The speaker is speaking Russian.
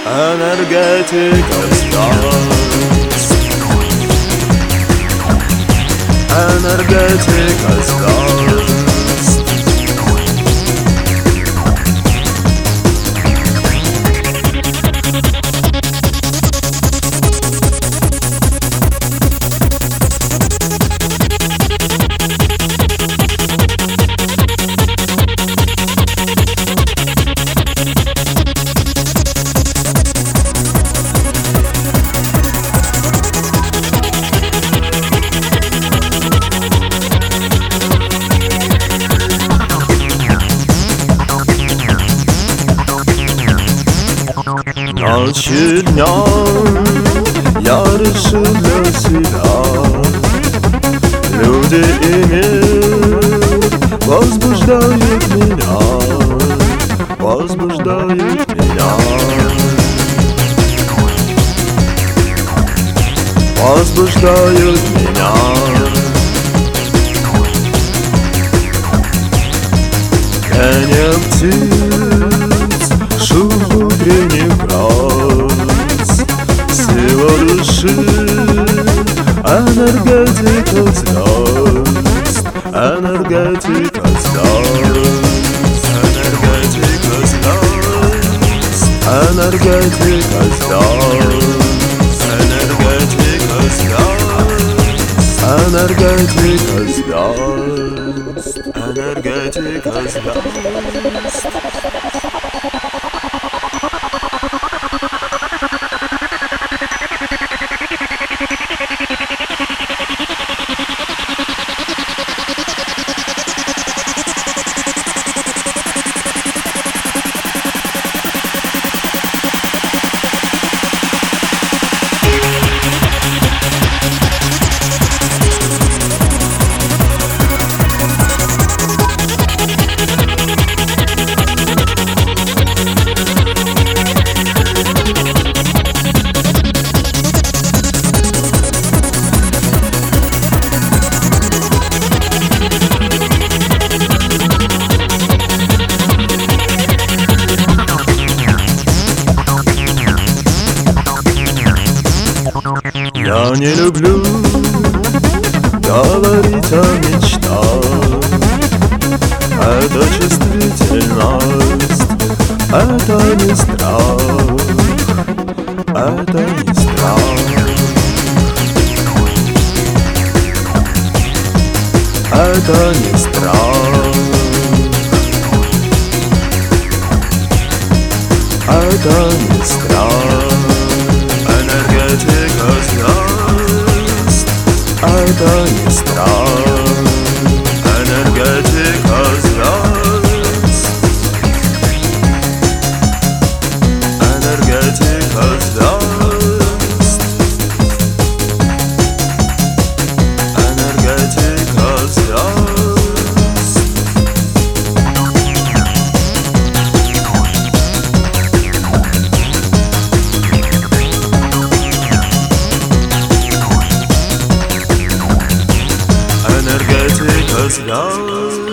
Energetyka zgast. Energetyka zgast. Ночью днем я решил для себя: люди и мир возбуждают меня, возбуждают меня, возбуждают меня. Пение птиц, шум утренних роз, сила души, энергетика звезд, энергетика звезд, энергетика звезд, энергетика звезд, энергетика звезд, энергетика звезд, энергетика звезд. Я не люблю говорить о мечтах. Это чувствительность, это не страх, это не страх, это не страх, это не страх. Энергетика звезд, это не страх, энергетика звезд, энергетика звезд, энергетика звезд. Энергетика звезд.